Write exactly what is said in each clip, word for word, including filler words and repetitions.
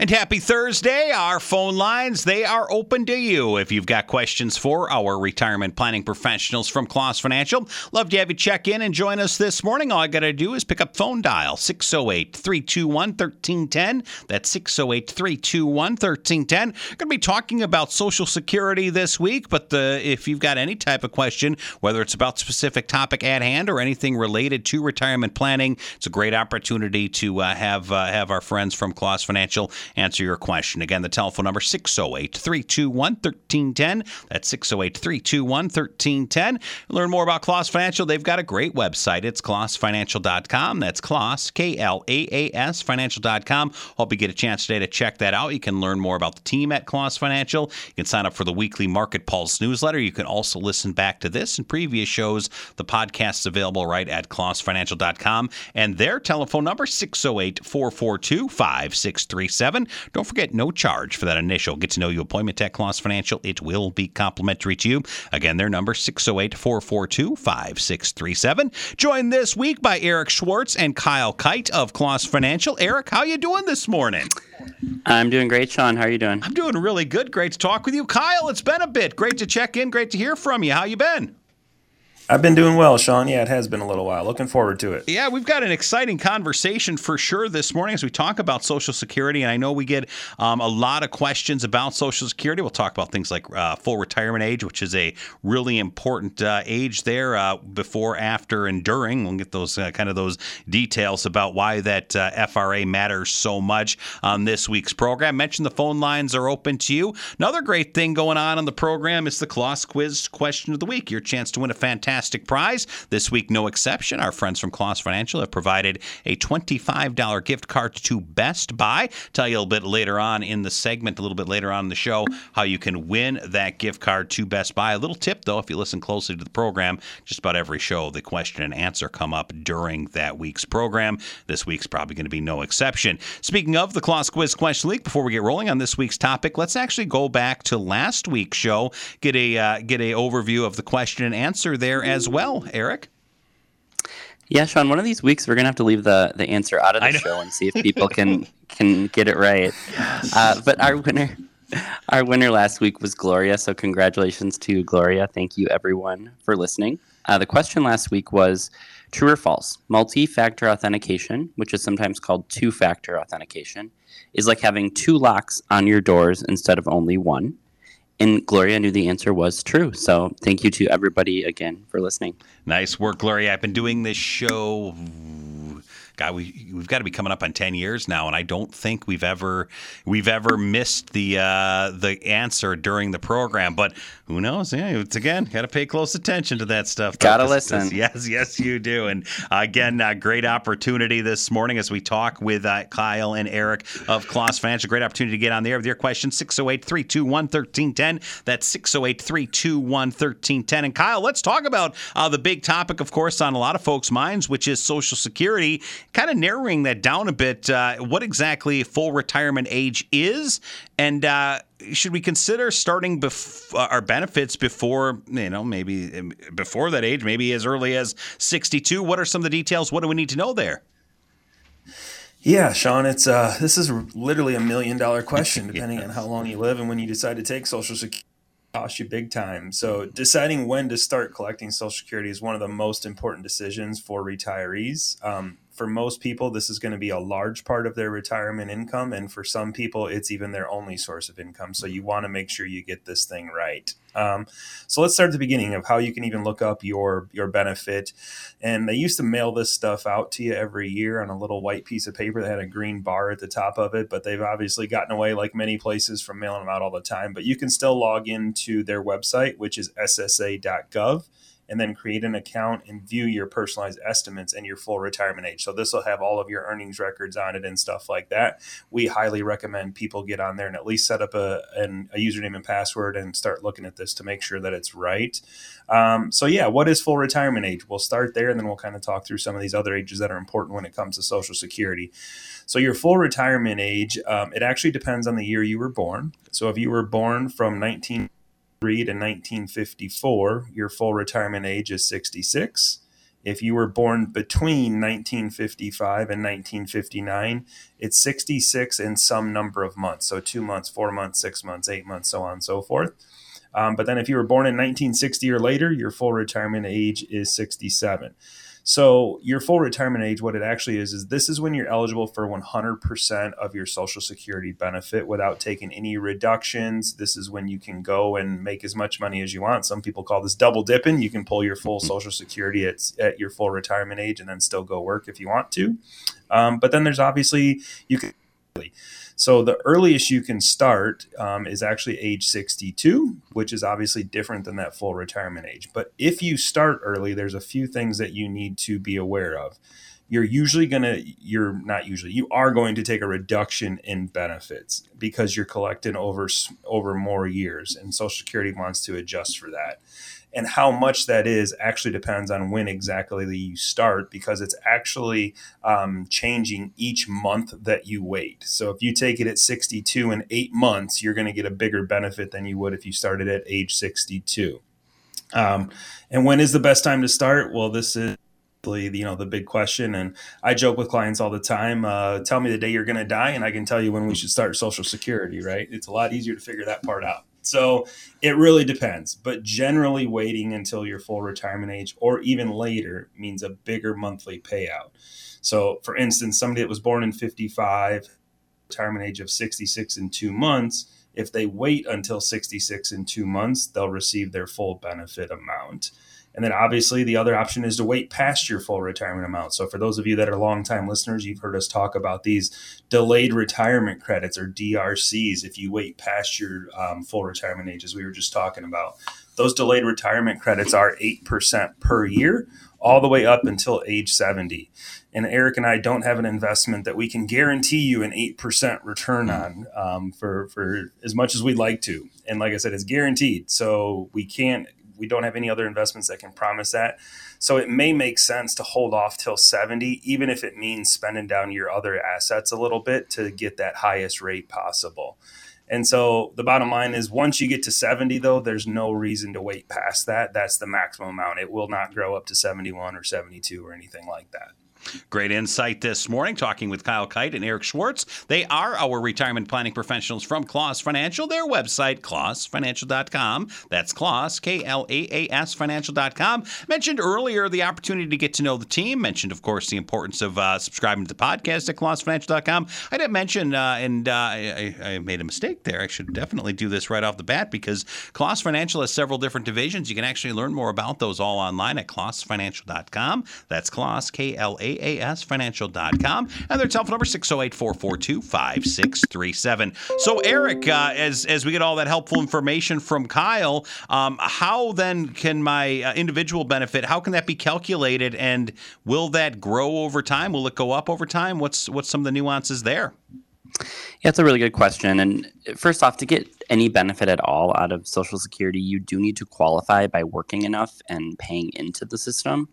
And happy Thursday. Our phone lines, they are open to you. If you've got questions for our retirement planning professionals from Kloss Financial, love to have you check in and join us this morning. All I got to do is pick up phone dial six oh eight, three two one, one three one zero. That's six oh eight, three two one, one three one zero. Going to be talking about Social Security this week, but the, if you've got any type of question, whether it's about specific topic at hand or anything related to retirement planning, it's a great opportunity to uh, have uh, have our friends from Kloss Financial answer your question. Again, the telephone number six oh eight, three two one, one three one zero. That's six oh eight, three two one, one three one zero. Learn more about Kloss Financial. They've got a great website. It's kloss financial dot com. That's Kloss, K L A A S, financial dot com. Hope you get a chance today to check that out. You can learn more about the team at Kloss Financial. You can sign up for the weekly Market Pulse newsletter. You can also listen back to this and previous shows. The podcast is available right at kloss financial dot com. And their telephone number, six oh eight, four four two, five six three seven. Don't forget, no charge for that initial get-to-know-you appointment at Kloss Financial. It will be complimentary to you. Again, their number, six oh eight, four four two, five six three seven. Joined this week by Eric Schwartz and Kyle Kite of Kloss Financial. Eric, how you doing this morning? I'm doing great, Sean. How are you doing? I'm doing really good. Great to talk with you. Kyle, it's been a bit. Great to check in. Great to hear from you. How you been? I've been doing well, Sean. Yeah, it has been a little while. Looking forward to it. Yeah, we've got an exciting conversation for sure this morning as we talk about Social Security. And I know we get um, a lot of questions about Social Security. We'll talk about things like uh, full retirement age, which is a really important uh, age there uh, before, after, and during. We'll get those uh, kind of those details about why that uh, F R A matters so much on this week's program. Mentioned the phone lines are open to you. Another great thing going on on the program is the Kloss Quiz Question of the Week. Your chance to win a fantastic prize. This week, no exception. Our friends from Kloss Financial have provided a twenty-five dollars gift card to Best Buy. Tell you a little bit later on in the segment, a little bit later on in the show, how you can win that gift card to Best Buy. A little tip, though, if you listen closely to the program, just about every show, the question and answer come up during that week's program. This week's probably going to be no exception. Speaking of the Kloss Quiz Question Week, before we get rolling on this week's topic, let's actually go back to last week's show, get a uh, get a overview of the question and answer there as well, Eric. Yeah, Sean, one of these weeks we're going to have to leave the, the answer out of the show and see if people can can get it right. Yes. Uh, but our winner our winner last week was Gloria, so congratulations to Gloria. Thank you, everyone, for listening. Uh, the question last week was true or false. Multi-factor authentication, which is sometimes called two-factor authentication, is like having two locks on your doors instead of only one. And Gloria knew the answer was true. So thank you to everybody again for listening. Nice work, Gloria. I've been doing this show. God, we we've got to be coming up on ten years now, and I don't think we've ever we've ever missed the uh, the answer during the program. But who knows? Yeah, it's again got to pay close attention to that stuff. Got to listen. Yes, yes, you do. And uh, again, uh, great opportunity this morning as we talk with uh, Kyle and Eric of Kloss Financial. Great opportunity to get on the air with your question. six oh eight, three two one, one three one zero. That's six oh eight, three two one, one three one zero. And Kyle, let's talk about uh, the big topic, of course, on a lot of folks' minds, which is Social Security. Kind of narrowing that down a bit, uh, what exactly full retirement age is, and uh, should we consider starting bef- our benefits before, you know, maybe before that age, maybe as early as sixty-two? What are some of the details? What do we need to know there? Yeah, Sean, it's uh, this is literally a million dollar question, depending yes. on how long you live and when you decide to take Social Security. Cost you big time. So deciding when to start collecting Social Security is one of the most important decisions for retirees. Um, for most people, this is going to be a large part of their retirement income. And for some people, it's even their only source of income. So you want to make sure you get this thing right. Um, so let's start at the beginning of how you can even look up your, your benefit. And they used to mail this stuff out to you every year on a little white piece of paper that had a green bar at the top of it. But they've obviously gotten away, like many places, from mailing them out all the time. But you can still log into their website, which is S S A dot gov. And then create an account and view your personalized estimates and your full retirement age. So this will have all of your earnings records on it and stuff like that. We highly recommend people get on there and at least set up a, an, a username and password and start looking at this to make sure that it's right. Um, so yeah, what is full retirement age? We'll start there and then we'll kind of talk through some of these other ages that are important when it comes to Social Security. So your full retirement age, um, it actually depends on the year you were born. So if you were born from nineteen to nineteen fifty-four, your full retirement age is sixty-six. If you were born between nineteen fifty-five and nineteen fifty-nine, it's sixty-six in some number of months. So two months, four months, six months, eight months, so on and so forth. Um, but then if you were born in nineteen sixty or later, your full retirement age is sixty-seven. So your full retirement age, what it actually is, is this is when you're eligible for one hundred percent of your Social Security benefit without taking any reductions. This is when you can go and make as much money as you want. Some people call this double dipping. You can pull your full Social Security at, at your full retirement age and then still go work if you want to. Um, but then there's obviously, you can. So the earliest you can start um, is actually age sixty-two, which is obviously different than that full retirement age. But if you start early, there's a few things that you need to be aware of. You're usually going to, you're not usually, you are going to take a reduction in benefits because you're collecting over, over more years, and Social Security wants to adjust for that. And how much that is actually depends on when exactly you start, because it's actually um, changing each month that you wait. So if you take it at sixty-two in eight months, you're going to get a bigger benefit than you would if you started at age sixty-two. Um, and when is the best time to start? Well, this is you know the big question, and I joke with clients all the time, uh, tell me the day you're going to die and I can tell you when we should start Social Security, right? It's a lot easier to figure that part out. So it really depends, but generally waiting until your full retirement age or even later means a bigger monthly payout. So for instance, somebody that was born in fifty-five, retirement age of sixty-six in two months, if they wait until sixty-six in two months, they'll receive their full benefit amount. And then obviously the other option is to wait past your full retirement amount. So for those of you that are longtime listeners, you've heard us talk about these delayed retirement credits or D R Cs. If you wait past your um, full retirement age, as we were just talking about, those delayed retirement credits are eight percent per year, all the way up until age seventy. And Eric and I don't have an investment that we can guarantee you an eight percent return on um, for, for as much as we'd like to. And like I said, it's guaranteed. So we can't, we don't have any other investments that can promise that. So it may make sense to hold off till seventy, even if it means spending down your other assets a little bit to get that highest rate possible. And so the bottom line is once you get to seventy, though, there's no reason to wait past that. That's the maximum amount. It will not grow up to seventy-one or seventy-two or anything like that. Great insight this morning, talking with Kyle Kite and Eric Schwartz. They are our retirement planning professionals from Klaas Financial. Their website, klaas financial dot com. That's Klaas, K L A A S financial dot com. Mentioned earlier the opportunity to get to know the team. Mentioned, of course, the importance of uh, subscribing to the podcast at klaas financial dot com. I didn't mention, uh, and uh, I, I made a mistake there. I should definitely do this right off the bat because Klaas Financial has several different divisions. You can actually learn more about those all online at klaas financial dot com. That's Klaas, K L A A S financial dot com, and their telephone number six oh eight, four four two, five six three seven. So Eric, uh, as as we get all that helpful information from Kyle, um, how then can my uh, individual benefit, how can that be calculated, and will that grow over time? Will it go up over time? What's what's some of the nuances there? Yeah, it's a really good question. And first off, to get any benefit at all out of Social Security, you do need to qualify by working enough and paying into the system.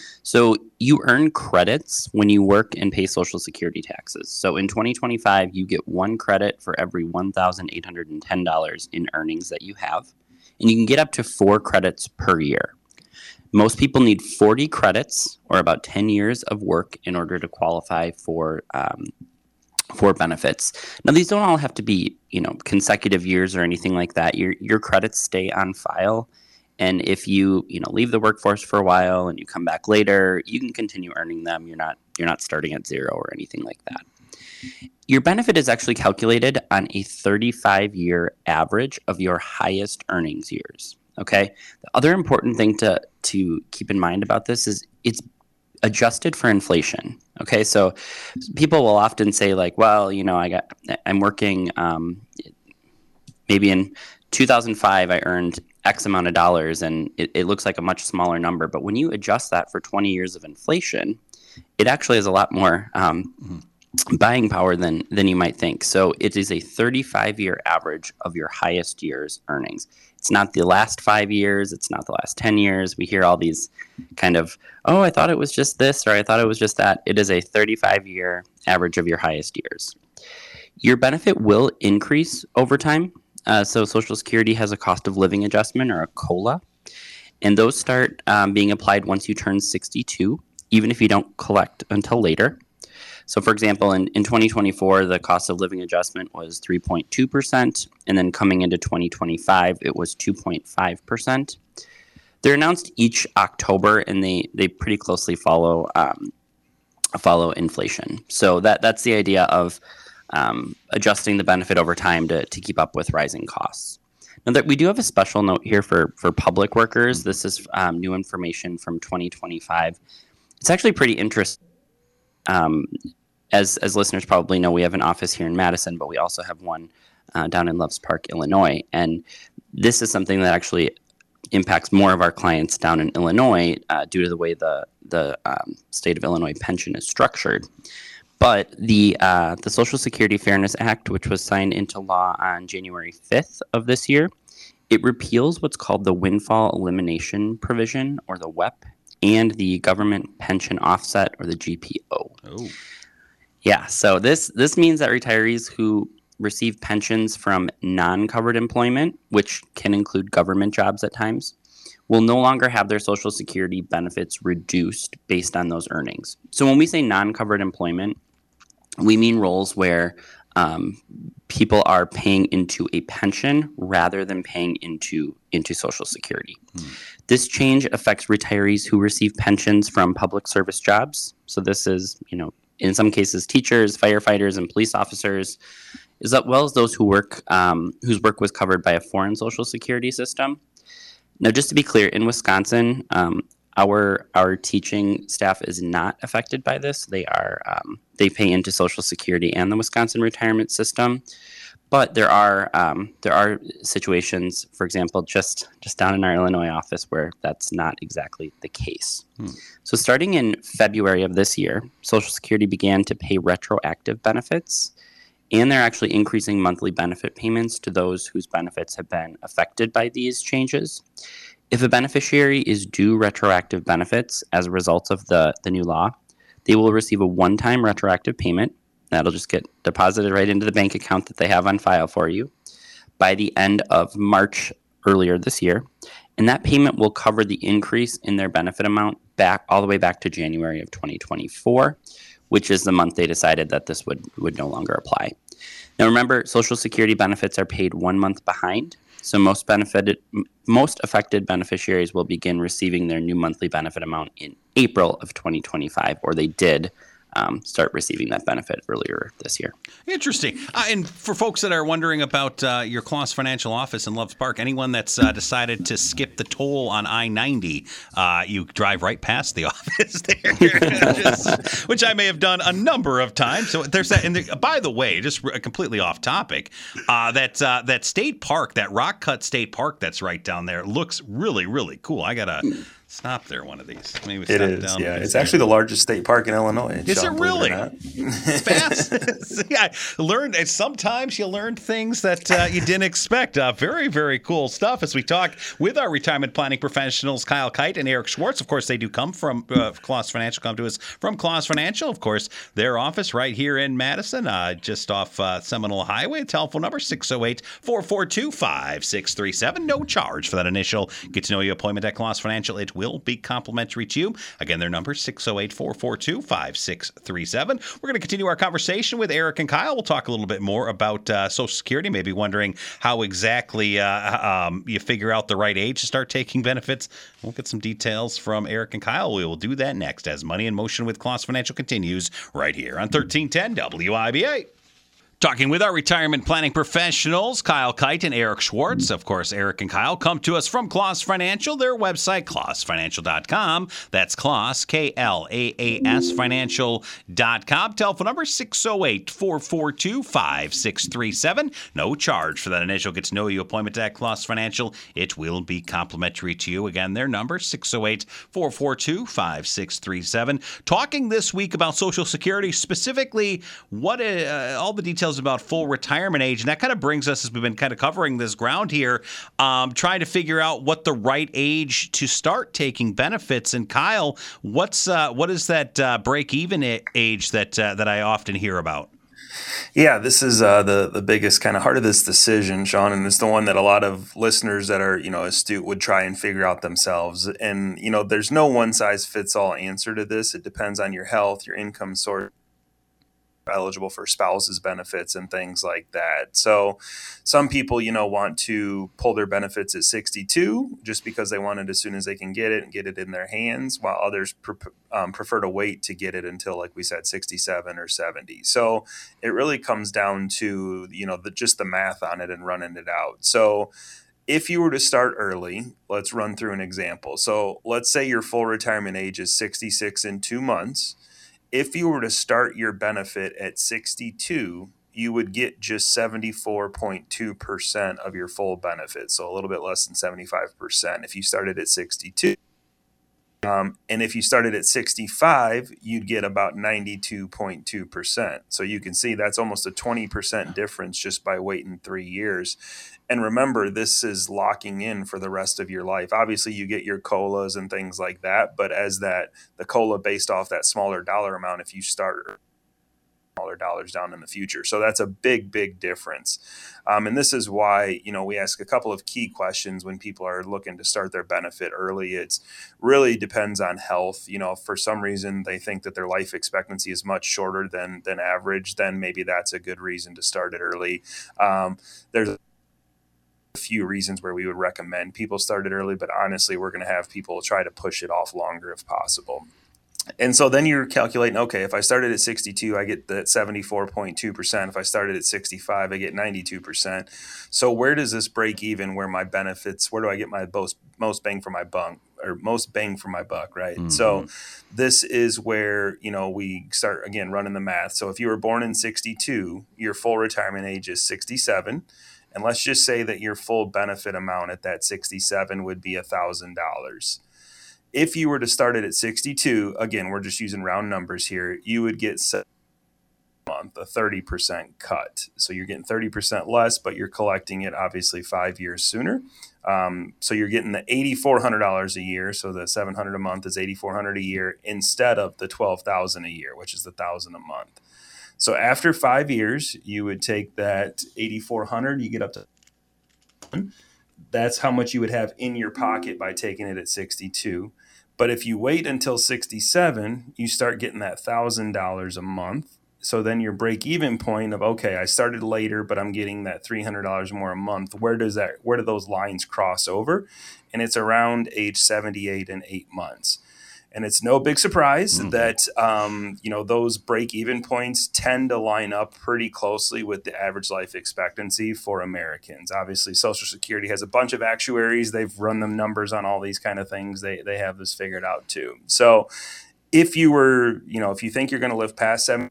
So you earn credits when you work and pay Social Security taxes. So in twenty twenty-five, you get one credit for every one thousand eight hundred ten dollars in earnings that you have. And you can get up to four credits per year. Most people need forty credits or about ten years of work in order to qualify for um, for benefits. Now, these don't all have to be, you know, consecutive years or anything like that. Your your credits stay on file. And if you, you know, leave the workforce for a while and you come back later, you can continue earning them. You're not you're not starting at zero or anything like that. Your benefit is actually calculated on a thirty-five year average of your highest earnings years. Okay. The other important thing to to keep in mind about this is it's adjusted for inflation. Okay. So people will often say like, well, you know, I got I'm working um, maybe in two thousand five, I earned X amount of dollars, and it, it looks like a much smaller number. But when you adjust that for twenty years of inflation, it actually has a lot more um, mm-hmm. buying power than than you might think. So it is a thirty-five year average of your highest year's earnings. It's not the last five years. It's not the last ten years. We hear all these kind of, oh, I thought it was just this, or I thought it was just that. It is a thirty-five year average of your highest years. Your benefit will increase over time. Uh, so Social Security has a cost of living adjustment, or a COLA. And those start um, being applied once you turn sixty-two, even if you don't collect until later. So, for example, in, in twenty twenty-four, the cost of living adjustment was three point two percent, and then coming into twenty twenty-five, it was two point five percent. They're announced each October, and they, they pretty closely follow um, follow inflation. So that that's the idea of um, adjusting the benefit over time to, to keep up with rising costs. Now, that we do have a special note here for, for public workers. This is um, new information from twenty twenty-five. It's actually pretty interesting. Um, as as listeners probably know, we have an office here in Madison, but we also have one uh, down in Loves Park, Illinois. And this is something that actually impacts more of our clients down in Illinois uh, due to the way the the um, state of Illinois pension is structured. But the uh, the Social Security Fairness Act, which was signed into law on January fifth of this year, it repeals what's called the windfall elimination provision, or the W E P, and the government pension offset, or the G P O. Oh. Yeah, so this this means that retirees who receive pensions from non-covered employment, which can include government jobs at times, will no longer have their Social Security benefits reduced based on those earnings. So when we say non-covered employment, we mean roles where um, people are paying into a pension rather than paying into into Social Security. Hmm. This change affects retirees who receive pensions from public service jobs. So this is, you know, in some cases, teachers, firefighters, and police officers, as well as those who work um, whose work was covered by a foreign Social Security system. Now, just to be clear, in Wisconsin, um, our our teaching staff is not affected by this. They are um, they pay into Social Security and the Wisconsin retirement system. But there are um, there are situations, for example, just just down in our Illinois office where that's not exactly the case. Hmm. So starting in February of this year, Social Security began to pay retroactive benefits, and they're actually increasing monthly benefit payments to those whose benefits have been affected by these changes. If a beneficiary is due retroactive benefits as a result of the, the new law, they will receive a one-time retroactive payment. That'll just get deposited right into the bank account that they have on file for you by the end of March earlier this year. And that payment will cover the increase in their benefit amount back all the way back to January of twenty twenty-four, which is the month they decided that this would, would no longer apply. Now remember, Social Security benefits are paid one month behind. So most benefited, most affected beneficiaries will begin receiving their new monthly benefit amount in April of twenty twenty-five, or they did um, start receiving that benefit earlier this year. Interesting. Uh, and for folks that are wondering about uh, your Kloss Financial office in Loves Park, anyone that's uh, decided to skip the toll on I ninety, uh, you drive right past the office there, just, which I may have done a number of times. So there's that. And the, by the way, just completely off topic, uh, that uh, that state park, that Rock Cut State Park that's right down there, looks really, really cool. I gotta stop there one of these. Maybe stop it is, down yeah. It's actually the largest state park in Illinois. Is Sean, it really? It it's fast. Yeah, learned. Sometimes you learn things that uh, you didn't expect. Uh, very, very cool stuff. As we talk with our retirement planning professionals, Kyle Kite and Eric Schwartz. Of course, they do come from uh, Kloss Financial. Come to us from Kloss Financial. Of course, their office right here in Madison, uh, just off uh, Seminole Highway. Telephone number six oh eight, four four two, five six three seven. No charge for that initial get to know you appointment at Kloss Financial. It will be complimentary to you. Again, their number six oh eight, four four two, five six three seven. We're going to continue our conversation with Eric and Kyle. We'll talk a little bit more about uh, Social Security, maybe wondering how exactly uh, um, you figure out the right age to start taking benefits. We'll get some details from Eric and Kyle. We will do that next as Money in Motion with Kloss Financial continues right here on thirteen ten W I B A. Talking with our retirement planning professionals, Kyle Kite and Eric Schwartz. Of course, Eric and Kyle come to us from Kloss Financial, their website, kloss financial dot com. That's Kloss, K L A A S financial dot com. Telephone number six oh eight, four four two, five six three seven. No charge for that initial get to know you appointment at Kloss Financial. It will be complimentary to you. Again, their number, six oh eight, four four two, five six three seven. Talking this week about Social Security, specifically what uh, all the details about full retirement age. And that kind of brings us, as we've been kind of covering this ground here, um, trying to figure out what the right age to start taking benefits. And Kyle, what's uh, what is that uh, break-even age that uh, that I often hear about? Yeah, this is uh, the the biggest kind of heart of this decision, Sean, and it's the one that a lot of listeners that are you know astute would try and figure out themselves. And you know, there's no one size fits all answer to this. It depends on your health, your income source, eligible for spouses benefits and things like that. So some people, you know, want to pull their benefits at sixty-two just because they want it as soon as they can get it and get it in their hands, while others pre- um, prefer to wait to get it until, like we said, sixty-seven or seventy. So it really comes down to, you know, the, just the math on it and running it out. So if you were to start early, let's run through an example. So let's say your full retirement age is sixty-six in two months. If you were to start your benefit at sixty-two, you would get just seventy-four point two percent of your full benefit, so a little bit less than seventy-five percent if you started at sixty-two. Um, and if you started at sixty-five, you'd get about ninety-two point two percent. So you can see that's almost a twenty percent difference just by waiting three years. And remember, this is locking in for the rest of your life. Obviously, you get your COLAs and things like that, but as that the COLA based off that smaller dollar amount, if you start smaller dollars down in the future. So that's a big, big difference. Um, and this is why, you know, we ask a couple of key questions when people are looking to start their benefit early. It's really depends on health. You know, if for some reason they think that their life expectancy is much shorter than than average, then maybe that's a good reason to start it early. Um, there's a few reasons where we would recommend people start it early, but honestly, we're going to have people try to push it off longer if possible. And so then you're calculating, okay, if I started at sixty-two, I get that seventy-four point two percent. If I started at sixty-five, I get ninety-two percent. So where does this break even where my benefits, where do I get my most, most bang for my buck or most bang for my buck, right? Mm-hmm. So this is where, you know, we start, again, running the math. So if you were born in sixty-two, your full retirement age is sixty-seven. And let's just say that your full benefit amount at that sixty-seven would be one thousand dollars. If you were to start it at sixty-two, again, we're just using round numbers here, you would get a month, a thirty percent cut. So you're getting thirty percent less, but you're collecting it obviously five years sooner. Um, so you're getting the eight thousand four hundred dollars a year. So the seven hundred dollars a month is eight thousand four hundred dollars a year instead of the twelve thousand dollars a year, which is the one thousand dollars a month. So after five years, you would take that eight thousand four hundred dollars, you get up to that's how much you would have in your pocket by taking it at sixty-two. But if you wait until sixty-seven, you start getting that one thousand dollars a month. So then your break-even point of, okay, I started later, but I'm getting that three hundred dollars more a month. Where does that? Where do those lines cross over? And it's around age seventy-eight and eight months. And it's no big surprise mm-hmm. that, um, you know, those break-even points tend to line up pretty closely with the average life expectancy for Americans. Obviously, Social Security has a bunch of actuaries. They've run them numbers on all these kind of things. They they have this figured out too. So if you were, you know, if you think you're going to live past seven,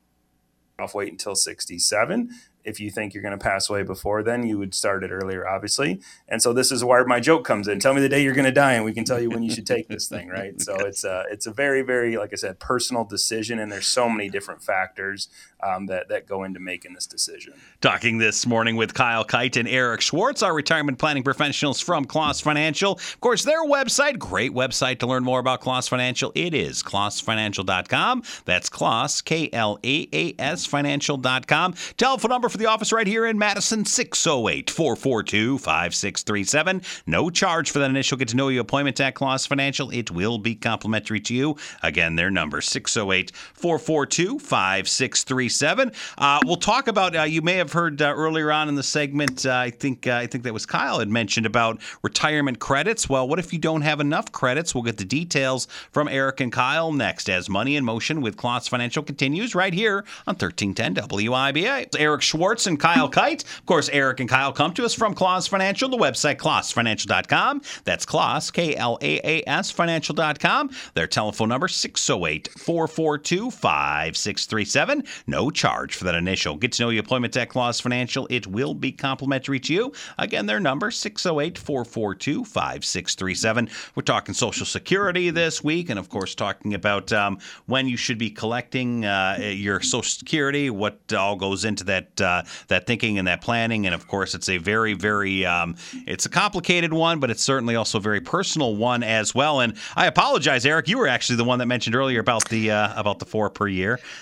off wait until sixty-seven. If you think you're going to pass away before then, you would start it earlier, obviously. And so this is where my joke comes in. Tell me the day you're going to die, and we can tell you when you should take this thing, right? So it's a, it's a very, very, like I said, personal decision, and there's so many different factors um, that, that go into making this decision. Talking this morning with Kyle Kite and Eric Schwartz, our retirement planning professionals from Kloss Financial. Of course, their website, great website to learn more about Kloss Financial. It is kloss financial dot com. That's Kloss, K L A A S, financial dot com. Telephone number for the office right here in Madison, six oh eight, four four two, five six three seven. No charge for that initial get-to-know-you appointment at Kloss Financial. It will be complimentary to you. Again, their number, six oh eight, four four two, five six three seven. Uh, we'll talk about, uh, you may have heard uh, earlier on in the segment, uh, I think uh, I think that was Kyle had mentioned about retirement credits. Well, what if you don't have enough credits? We'll get the details from Eric and Kyle next as Money in Motion with Kloss Financial continues right here on thirteen ten W I B A. Eric Schwartz and Kyle Kite. Of course, Eric and Kyle come to us from Kloss Financial, the website kloss financial dot com. That's Kloss, K L A A S, financial dot com. Their telephone number, six oh eight, four four two, five six three seven. No charge for that initial get-to-know-you appointment at Kloss Financial. It will be complimentary to you. Again, their number, six oh eight, four four two, five six three seven. We're talking Social Security this week, and of course, talking about um, when you should be collecting uh, your Social Security, what all goes into that uh, that thinking and that planning. And of course, it's a very, very, um, it's a complicated one, but it's certainly also a very personal one as well. And I apologize, Eric, you were actually the one that mentioned earlier about the uh, about the four per year.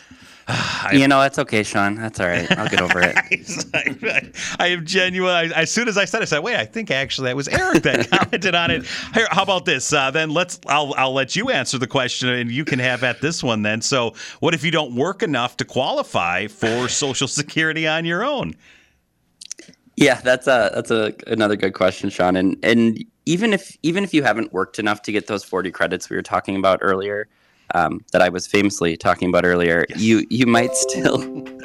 I, you know, that's okay, Sean. That's all right. I'll get over it. I, I am genuine. I, as soon as I said it, I said, wait, I think actually that was Eric that commented on it. Here, how about this? Uh, then let's, I'll, I'll let you answer the question and you can have at this one then. So what if you don't work enough to qualify for Social Security on your own? Yeah, that's a, that's a, another good question, Sean. And, and even if, even if you haven't worked enough to get those forty credits we were talking about earlier, Um, that I was famously talking about earlier, yes. you you might still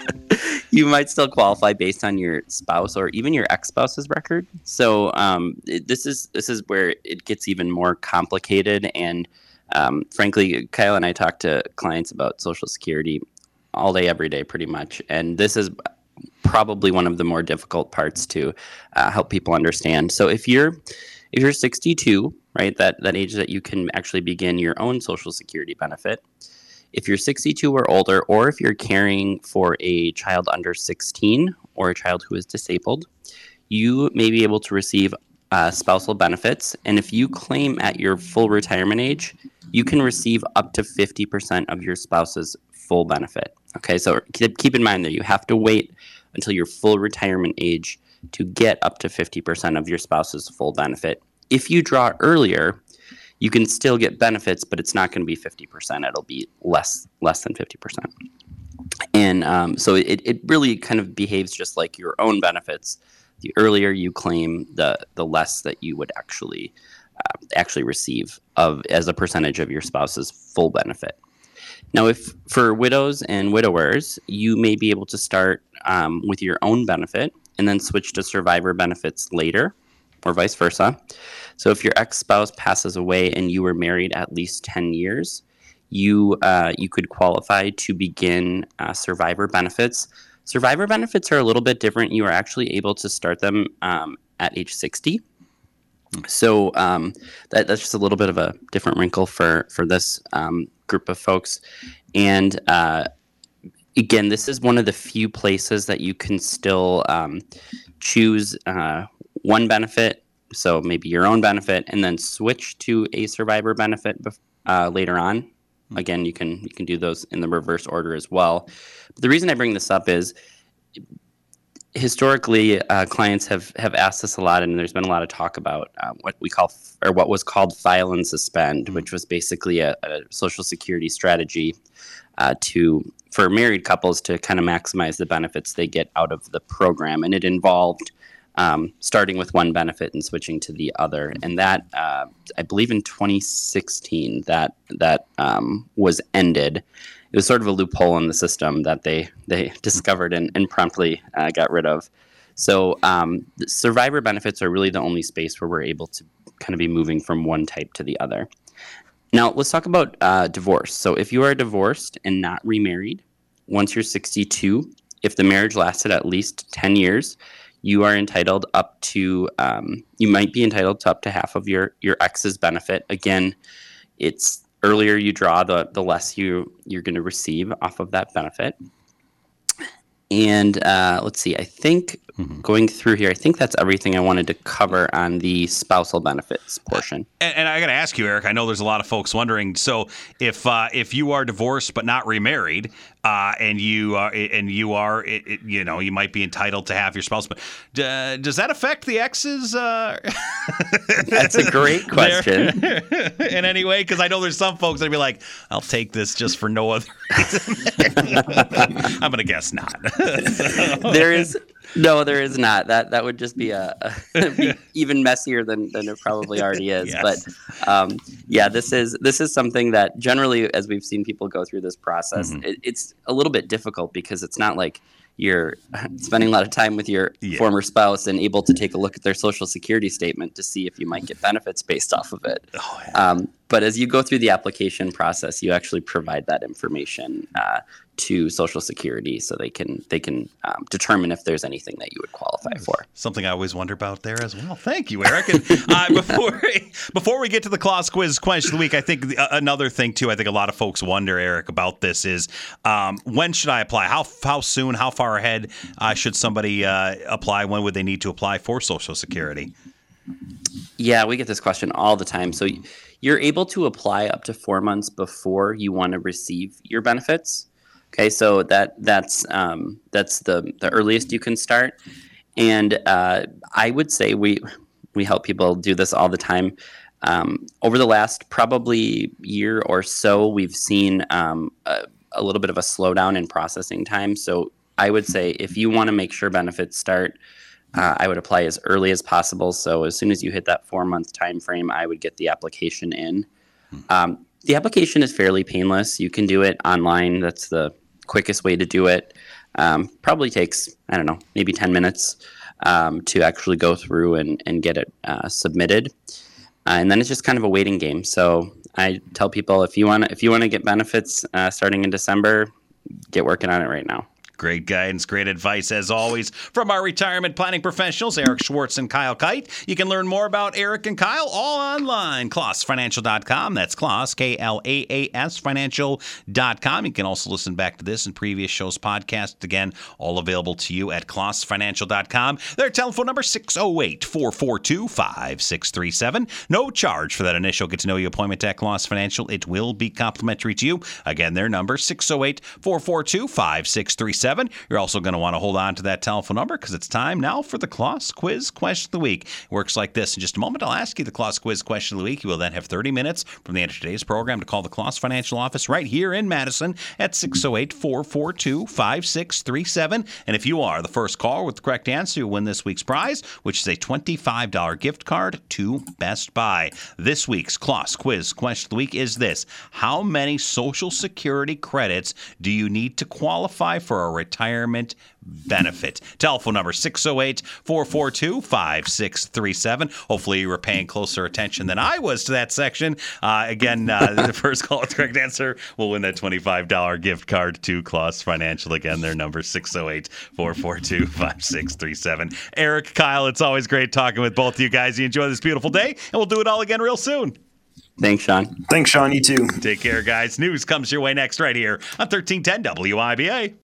you might still qualify based on your spouse or even your ex-spouse's record. So um, it, this is this is where it gets even more complicated. And um, frankly, Kyle and I talk to clients about Social Security all day, every day, pretty much. And this is probably one of the more difficult parts to uh, help people understand. So if you're if you're sixty-two, right, that, that age that you can actually begin your own Social Security benefit. If you're sixty-two or older, or if you're caring for a child under sixteen or a child who is disabled, you may be able to receive uh, spousal benefits. And if you claim at your full retirement age, you can receive up to fifty percent of your spouse's full benefit. Okay, so keep in mind that you have to wait until your full retirement age to get up to fifty percent of your spouse's full benefit. If you draw earlier, you can still get benefits, but it's not going to be fifty percent. It'll be less less than fifty percent. And um, so it, it really kind of behaves just like your own benefits. The earlier you claim, the the less that you would actually uh, actually receive of as a percentage of your spouse's full benefit. Now, if for widows and widowers, you may be able to start um, with your own benefit and then switch to survivor benefits later, or vice versa. So if your ex-spouse passes away and you were married at least ten years, you uh, you could qualify to begin uh, survivor benefits. Survivor benefits are a little bit different. You are actually able to start them um, at age sixty. So um, that, that's just a little bit of a different wrinkle for, for this um, group of folks. And uh, again, this is one of the few places that you can still um, choose uh, one benefit, so maybe your own benefit, and then switch to a survivor benefit uh, later on. Again, you can you can do those in the reverse order as well. But the reason I bring this up is historically, uh, clients have, have asked us a lot, and there's been a lot of talk about uh, what we call, or what was called file and suspend, mm-hmm. which was basically a, a Social Security strategy uh, to for married couples to kind of maximize the benefits they get out of the program. And it involved um, starting with one benefit and switching to the other. And that, uh, I believe in twenty sixteen, that that um, was ended. It was sort of a loophole in the system that they, they discovered and, and promptly uh, got rid of. So um, the survivor benefits are really the only space where we're able to kind of be moving from one type to the other. Now, let's talk about uh, divorce. So if you are divorced and not remarried, once you're sixty-two, if the marriage lasted at least ten years, you are entitled up to, um, you might be entitled to up to half of your, your ex's benefit. Again, it's earlier you draw, the, the less you, you're going to receive off of that benefit. And uh, let's see, I think mm-hmm. going through here, I think that's everything I wanted to cover on the spousal benefits portion. And, and I got to ask you, Eric, I know there's a lot of folks wondering, so if uh, if you are divorced but not remarried, uh, and you are, and you are, it, it, you know, you might be entitled to have your spouse, but uh, does that affect the exes? Uh, that's a great question. In any way? Because I know there's some folks that'd be like, I'll take this just for no other reason. I'm going to guess not. There is no, there is not. That that would just be a, a be even messier than, than it probably already is. Yes. But um, yeah, this is this is something that generally, as we've seen people go through this process, mm-hmm. it, it's a little bit difficult because it's not like you're spending a lot of time with your yeah. former spouse and able to take a look at their Social Security statement to see if you might get benefits based off of it. Oh, yeah. um, but as you go through the application process, you actually provide that information uh, to Social Security so they can they can um, determine if there's anything that you would qualify for. Something I always wonder about there as well. Thank you, Eric. And, uh, before before we get to the Claus Quiz question of the week, I think the, uh, another thing too, I think a lot of folks wonder, Eric, about this is um, when should I apply? How how soon? How far ahead uh, should somebody uh, apply? When would they need to apply for Social Security? Yeah, we get this question all the time. So you're able to apply up to four months before you want to receive your benefits. Okay, so that that's um, that's the the earliest you can start, and uh, I would say we we help people do this all the time. Um, over the last probably year or so, we've seen um, a, a little bit of a slowdown in processing time. So I would say if you want to make sure benefits start, uh, I would apply as early as possible. So as soon as you hit that four month time frame, I would get the application in. Um, the application is fairly painless. You can do it online. That's the quickest way to do it. Um, probably takes, I don't know, maybe ten minutes um, to actually go through and, and get it uh, submitted. Uh, and then it's just kind of a waiting game. So I tell people if you want to if you want to get benefits uh, starting in December, get working on it right now. Great guidance, great advice as always from our retirement planning professionals, Eric Schwartz and Kyle Kite. You can learn more about Eric and Kyle all online, Klaas Financial dot com. That's Klaas, K L A A S Financial dot com. You can also listen back to this and previous shows podcast. Again, all available to you at Klaas Financial dot com. Their telephone number, six oh eight, four four two, five six three seven. No charge for that initial get-to-know-you appointment at Klaas Financial. It will be complimentary to you. Again, their number, six oh eight, four four two, five six three seven. You're also going to want to hold on to that telephone number because it's time now for the Klaas Quiz Question of the Week. It works like this. In just a moment, I'll ask you the Klaas Quiz Question of the Week. You will then have thirty minutes from the end of today's program to call the Klaas Financial Office right here in Madison at six oh eight, four four two, five six three seven. And if you are the first caller with the correct answer, you'll win this week's prize, which is a twenty-five dollars gift card to Best Buy. This week's Klaas Quiz Question of the Week is this. How many Social Security credits do you need to qualify for a retirement benefit? Telephone number six oh eight, four four two, five six three seven. Hopefully you were paying closer attention than I was to that section. Uh, again, uh, the first call with the correct answer will win that twenty-five dollars gift card to Klaas Financial. Again, their number six oh eight, four four two, five six three seven. Eric, Kyle, it's always great talking with both of you guys. You enjoy this beautiful day, and we'll do it all again real soon. Thanks, Sean. Thanks, Sean. You too. Take care, guys. News comes your way next right here on thirteen ten W I B A.